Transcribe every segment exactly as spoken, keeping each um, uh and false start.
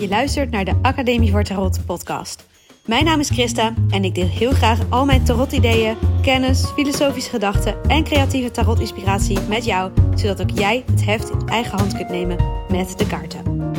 Je luistert naar de Academie voor Tarot podcast. Mijn naam is Christa en ik deel heel graag al mijn tarot-ideeën, kennis, filosofische gedachten en creatieve tarot-inspiratie met jou, zodat ook jij het heft in eigen hand kunt nemen met de kaarten.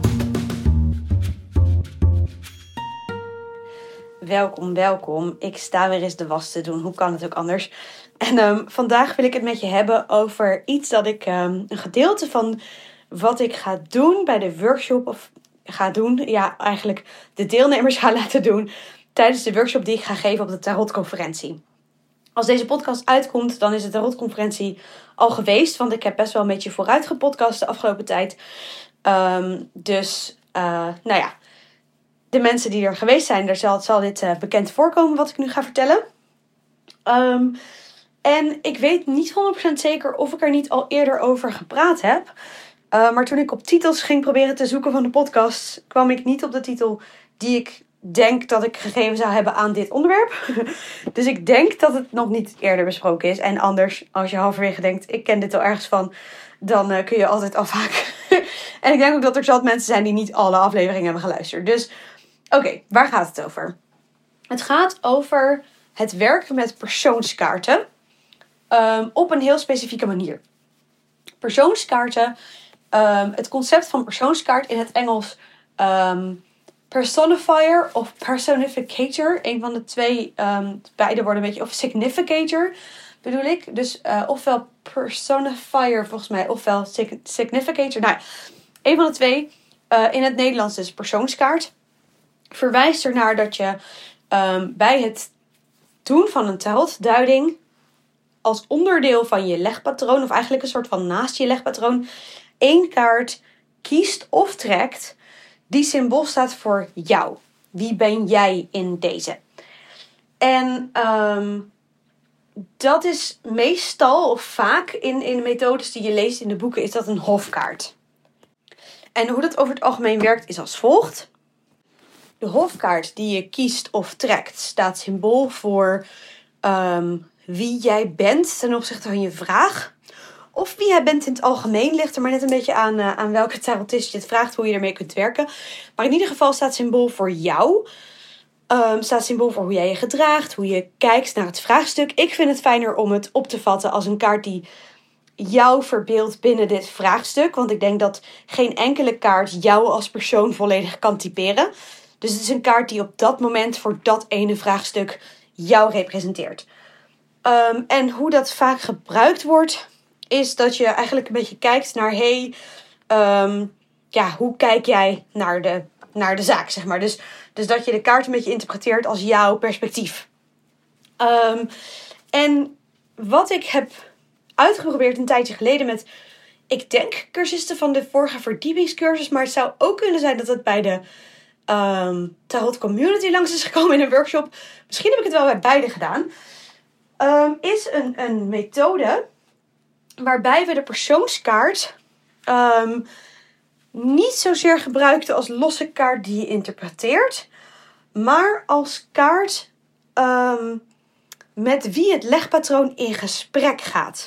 Welkom, welkom. Ik sta weer eens de was te doen. Hoe kan het ook anders? En um, vandaag wil ik het met je hebben over iets dat ik, um, een gedeelte van wat ik ga doen bij de workshop, of ga doen, ja, eigenlijk de deelnemers ga laten doen tijdens de workshop die ik ga geven op de tarotconferentie. Als deze podcast uitkomt, dan is de tarotconferentie al geweest, want ik heb best wel een beetje vooruit gepodcast de afgelopen tijd. Um, dus, uh, nou ja, de mensen die er geweest zijn, daar zal, zal dit uh, bekend voorkomen wat ik nu ga vertellen. Um, en ik weet niet honderd procent zeker of ik er niet al eerder over gepraat heb. Uh, maar toen ik op titels ging proberen te zoeken van de podcast, kwam ik niet op de titel die ik denk dat ik gegeven zou hebben aan dit onderwerp. Dus ik denk dat het nog niet eerder besproken is. En anders, als je halverwege denkt, ik ken dit al ergens van, dan uh, kun je altijd afhaken. En ik denk ook dat er zat mensen zijn die niet alle afleveringen hebben geluisterd. Dus oké, okay, waar gaat het over? Het gaat over het werken met persoonskaarten um, op een heel specifieke manier. Persoonskaarten, um, het concept van persoonskaart in het Engels um, personifier of personificator. Een van de twee, um, beide worden een beetje, of significator bedoel ik. Dus uh, ofwel personifier volgens mij, ofwel significator. Nou, een van de twee. Uh, in het Nederlands dus persoonskaart. Verwijst ernaar dat je um, bij het doen van een tarotduiding als onderdeel van je legpatroon, of eigenlijk een soort van naast je legpatroon, één kaart kiest of trekt die symbool staat voor jou. Wie ben jij in deze? En um, dat is meestal of vaak in, in de methodes die je leest in de boeken, is dat een hofkaart. En hoe dat over het algemeen werkt is als volgt. De hofkaart die je kiest of trekt staat symbool voor um, wie jij bent ten opzichte van je vraag. Of wie jij bent in het algemeen. Ligt er maar net een beetje aan, uh, aan welke tarotist je het vraagt, hoe je ermee kunt werken. Maar in ieder geval staat symbool voor jou. Um, staat symbool voor hoe jij je gedraagt, hoe je kijkt naar het vraagstuk. Ik vind het fijner om het op te vatten als een kaart die jou verbeeldt binnen dit vraagstuk. Want ik denk dat geen enkele kaart jou als persoon volledig kan typeren. Dus het is een kaart die op dat moment voor dat ene vraagstuk jou representeert. Um, en hoe dat vaak gebruikt wordt, is dat je eigenlijk een beetje kijkt naar, hey, um, ja, hoe kijk jij naar de, naar de zaak, zeg maar. Dus, dus dat je de kaart een beetje interpreteert als jouw perspectief. Um, en wat ik heb uitgeprobeerd een tijdje geleden met, ik denk, cursisten van de vorige verdiepingscursus, maar het zou ook kunnen zijn dat het bij de um, Tarot Community langs is gekomen in een workshop. Misschien heb ik het wel bij beide gedaan. Um, is een, een methode waarbij we de persoonskaart um, niet zozeer gebruikten als losse kaart die je interpreteert, maar als kaart um, met wie het legpatroon in gesprek gaat.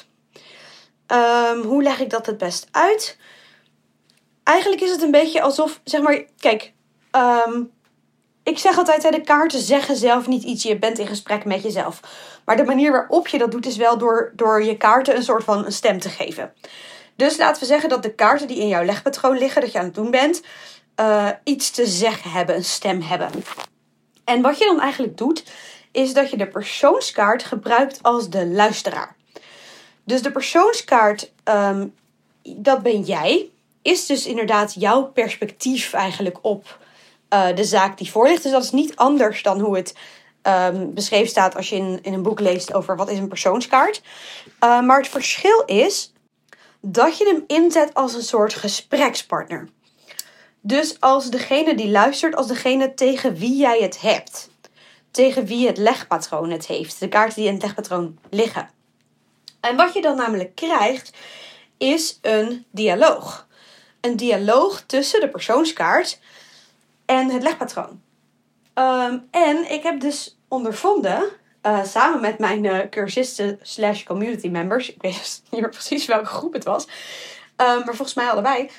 Um, hoe leg ik dat het best uit? Eigenlijk is het een beetje alsof, zeg maar, kijk, um, ik zeg altijd, hè, de kaarten zeggen zelf niet iets. Je bent in gesprek met jezelf. Maar de manier waarop je dat doet is wel door, door je kaarten een soort van een stem te geven. Dus laten we zeggen dat de kaarten die in jouw legpatroon liggen, dat je aan het doen bent, uh, iets te zeggen hebben, een stem hebben. En wat je dan eigenlijk doet, is dat je de persoonskaart gebruikt als de luisteraar. Dus de persoonskaart, um, dat ben jij, is dus inderdaad jouw perspectief eigenlijk op uh, de zaak die voor ligt. Dus dat is niet anders dan hoe het um, beschreven staat als je in, in een boek leest over wat is een persoonskaart. Uh, maar het verschil is dat je hem inzet als een soort gesprekspartner. Dus als degene die luistert, als degene tegen wie jij het hebt. Tegen wie het legpatroon het heeft. De kaarten die in het legpatroon liggen. En wat je dan namelijk krijgt, is een dialoog. Een dialoog tussen de persoonskaart en het legpatroon. Um, en ik heb dus ondervonden, uh, samen met mijn uh, cursisten slash community members, ik weet niet meer precies welke groep het was, um, maar volgens mij allebei,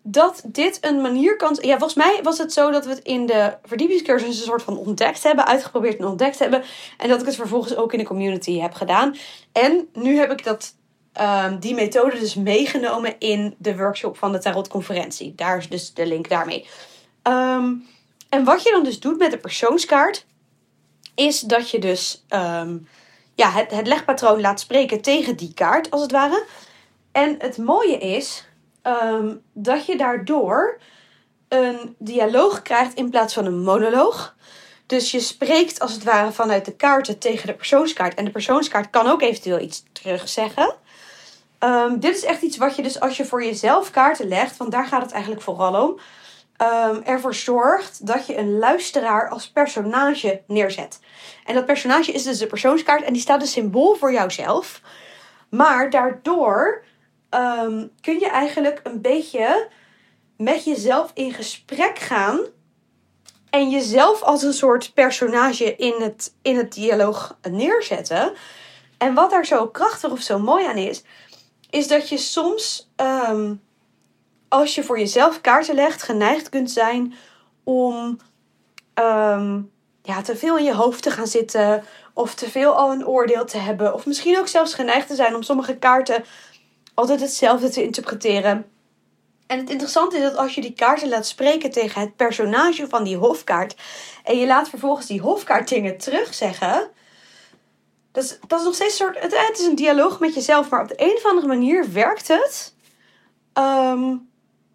dat dit een manier kan... Ja, volgens mij was het zo dat we het in de verdiepingscursus een soort van ontdekt hebben. Uitgeprobeerd en ontdekt hebben. En dat ik het vervolgens ook in de community heb gedaan. En nu heb ik dat, um, die methode dus meegenomen in de workshop van de tarotconferentie. Daar is dus de link daarmee. Um, en wat je dan dus doet met de persoonskaart... is dat je dus um, ja, het, het legpatroon laat spreken tegen die kaart, als het ware. En het mooie is... Um, dat je daardoor een dialoog krijgt in plaats van een monoloog. Dus je spreekt als het ware vanuit de kaarten tegen de persoonskaart. En de persoonskaart kan ook eventueel iets terugzeggen. Um, dit is echt iets wat je dus als je voor jezelf kaarten legt, want daar gaat het eigenlijk vooral om. Um, ervoor zorgt dat je een luisteraar als personage neerzet. En dat personage is dus de persoonskaart en die staat dus symbool voor jouzelf. Maar daardoor... Um, kun je eigenlijk een beetje met jezelf in gesprek gaan. En jezelf als een soort personage in het, in het dialoog neerzetten. En wat daar zo krachtig of zo mooi aan is. Is dat je soms, um, als je voor jezelf kaarten legt, geneigd kunt zijn om um, ja, te veel in je hoofd te gaan zitten. Of te veel al een oordeel te hebben. Of misschien ook zelfs geneigd te zijn om sommige kaarten... altijd hetzelfde te interpreteren. En het interessante is dat als je die kaarten laat spreken tegen het personage van die hofkaart. En je laat vervolgens die hofkaart dingen terugzeggen. Dat is, dat is nog steeds een soort... Het, het is een dialoog met jezelf. Maar op de een of andere manier werkt het. Um,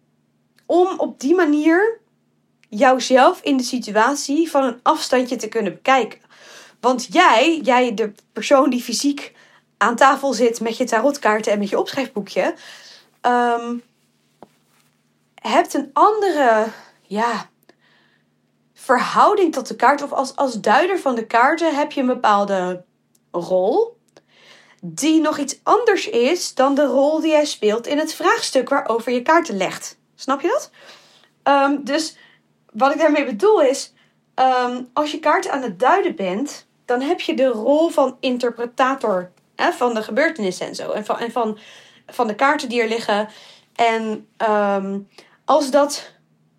om op die manier jouzelf in de situatie van een afstandje te kunnen bekijken. Want jij, jij de persoon die fysiek... aan tafel zit met je tarotkaarten en met je opschrijfboekje... Um, hebt een andere ja, verhouding tot de kaart. Of als, als duider van de kaarten heb je een bepaalde rol... die nog iets anders is dan de rol die jij speelt in het vraagstuk waarover je kaarten legt. Snap je dat? Um, dus wat ik daarmee bedoel is... Um, als je kaarten aan het duiden bent... dan heb je de rol van interpretator... Hè, van de gebeurtenissen en zo. En van, en van, van de kaarten die er liggen. En um, als dat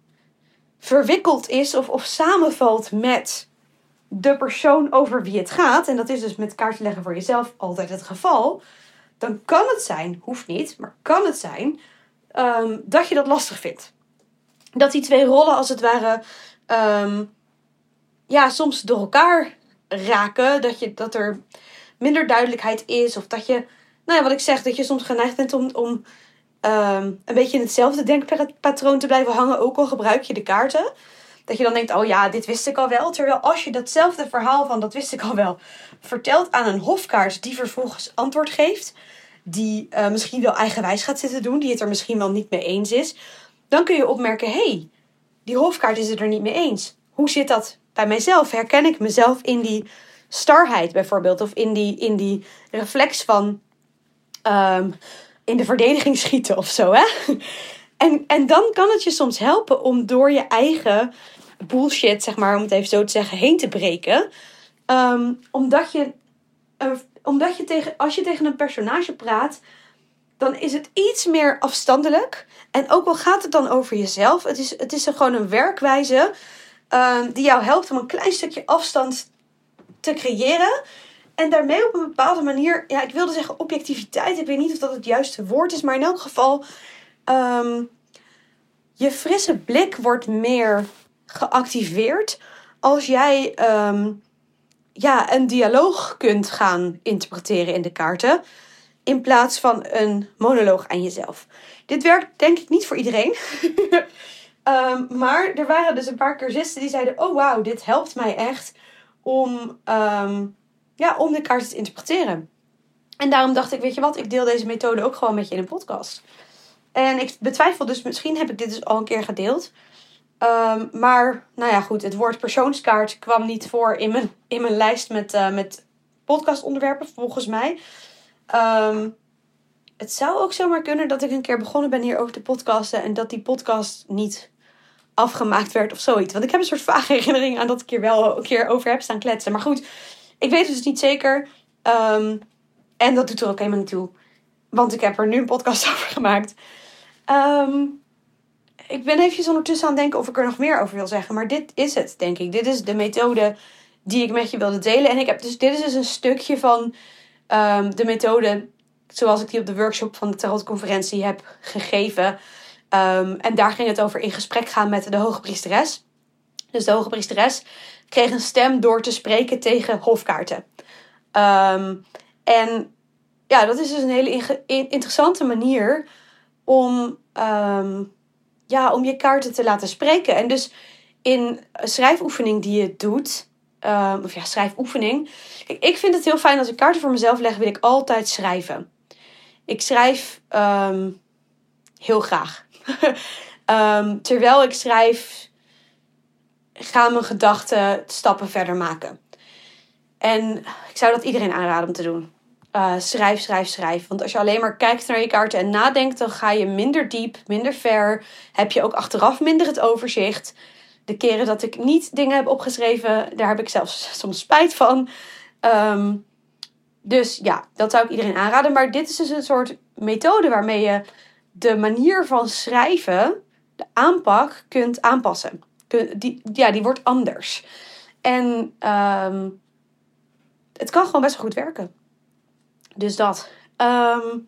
verwikkeld is of, of samenvalt met de persoon over wie het gaat. En dat is dus met kaarten leggen voor jezelf altijd het geval. Dan kan het zijn, hoeft niet, maar kan het zijn um, dat je dat lastig vindt. Dat die twee rollen als het ware um, ja, soms door elkaar raken. Dat, je, dat er... minder duidelijkheid is. Of dat je, nou ja, wat ik zeg, dat je soms geneigd bent om, om um, een beetje in hetzelfde denkpatroon te blijven hangen. Ook al gebruik je de kaarten. Dat je dan denkt, oh ja, dit wist ik al wel. Terwijl als je datzelfde verhaal van, dat wist ik al wel, vertelt aan een hofkaart die vervolgens antwoord geeft. Die uh, misschien wel eigenwijs gaat zitten doen. Die het er misschien wel niet mee eens is. Dan kun je opmerken, hé, hey, die hofkaart is het er niet mee eens. Hoe zit dat bij mijzelf? Herken ik mezelf in die... starheid bijvoorbeeld. Of in die, in die reflex van... Um, in de verdediging schieten of zo. Hè? En, en dan kan het je soms helpen om door je eigen bullshit, zeg maar, om het even zo te zeggen, heen te breken. Um, omdat je... Uh, omdat je tegen... Als je tegen een personage praat... dan is het iets meer afstandelijk. En ook al gaat het dan over jezelf... Het is, het is een, gewoon een werkwijze... Uh, die jou helpt om een klein stukje afstand te creëren. En daarmee op een bepaalde manier... Ja, ik wilde zeggen objectiviteit. Ik weet niet of dat het juiste woord is. Maar in elk geval... Um, je frisse blik wordt meer geactiveerd... als jij um, ja, een dialoog kunt gaan interpreteren in de kaarten... in plaats van een monoloog aan jezelf. Dit werkt denk ik niet voor iedereen... Um, maar er waren dus een paar cursisten die zeiden... oh wauw, dit helpt mij echt om, um, ja, om de kaarten te interpreteren. En daarom dacht ik, weet je wat, ik deel deze methode ook gewoon met je in een podcast. En ik betwijfel dus, misschien heb ik dit dus al een keer gedeeld. Um, maar, nou ja, goed, het woord persoonskaart kwam niet voor in mijn, in mijn lijst met, uh, met podcastonderwerpen, volgens mij. Um, het zou ook zomaar kunnen dat ik een keer begonnen ben hier over te podcasten... en dat die podcast niet afgemaakt werd of zoiets. Want ik heb een soort vage herinnering aan dat ik hier wel een keer over heb staan kletsen. Maar goed, ik weet het dus niet zeker. Um, en dat doet er ook helemaal niet toe. Want ik heb er nu een podcast over gemaakt. Um, ik ben eventjes ondertussen aan het denken of ik er nog meer over wil zeggen. Maar dit is het, denk ik. Dit is de methode die ik met je wilde delen. En ik heb dus, dit is dus een stukje van um, de methode zoals ik die op de workshop van de tarotconferentie heb gegeven. Um, en daar ging het over in gesprek gaan met de hoge priesteres. Dus de hoge priesteres kreeg een stem door te spreken tegen hofkaarten. Um, en ja, dat is dus een hele inge- interessante manier om, um, ja, om je kaarten te laten spreken. En dus in een schrijfoefening die je doet, um, of ja, schrijfoefening. Kijk, ik vind het heel fijn als ik kaarten voor mezelf leg, wil ik altijd schrijven. Ik schrijf um, heel graag. um, terwijl ik schrijf, gaan mijn gedachten stappen verder maken. En ik zou dat iedereen aanraden om te doen. Uh, schrijf, schrijf, schrijf. Want als je alleen maar kijkt naar je kaarten en nadenkt, dan ga je minder diep, minder ver. Heb je ook achteraf minder het overzicht. De keren dat ik niet dingen heb opgeschreven, daar heb ik zelfs soms spijt van. Um, dus ja, dat zou ik iedereen aanraden. Maar dit is dus een soort methode waarmee je de manier van schrijven, de aanpak, kunt aanpassen. Die, ja, die wordt anders. En um, het kan gewoon best wel goed werken. Dus dat. Um,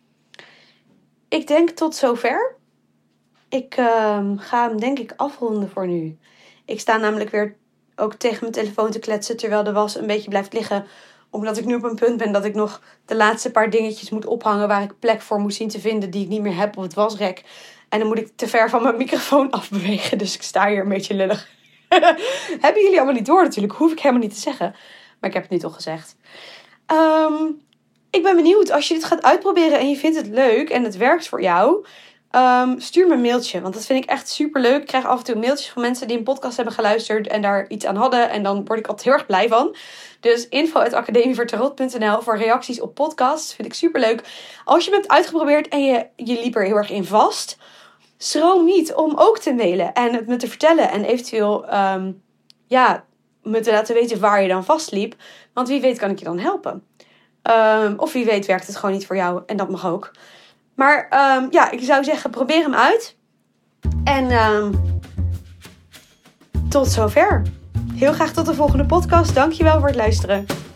ik denk tot zover. Ik um, ga hem denk ik afronden voor nu. Ik sta namelijk weer ook tegen mijn telefoon te kletsen terwijl de was een beetje blijft liggen. Omdat ik nu op een punt ben dat ik nog de laatste paar dingetjes moet ophangen waar ik plek voor moet zien te vinden die ik niet meer heb op het wasrek. En dan moet ik te ver van mijn microfoon afbewegen. Dus ik sta hier een beetje lullig. Hebben jullie allemaal niet door natuurlijk. Hoef ik helemaal niet te zeggen. Maar ik heb het nu toch gezegd. Um, ik ben benieuwd. Als je dit gaat uitproberen en je vindt het leuk en het werkt voor jou. Um, stuur me een mailtje. Want dat vind ik echt super leuk. Ik krijg af en toe mailtjes van mensen die een podcast hebben geluisterd. En daar iets aan hadden. En dan word ik altijd heel erg blij van. Dus info at academie voor tarot punt n l voor reacties op podcasts. Vind ik super leuk. Als je het hebt uitgeprobeerd en je, je liep er heel erg in vast. Schroom niet om ook te mailen en het me te vertellen. En eventueel um, ja, me te laten weten waar je dan vastliep. Want wie weet kan ik je dan helpen. Um, of wie weet werkt het gewoon niet voor jou. En dat mag ook. Maar um, ja, ik zou zeggen, probeer hem uit. En um, tot zover. Heel graag tot de volgende podcast. Dankjewel voor het luisteren.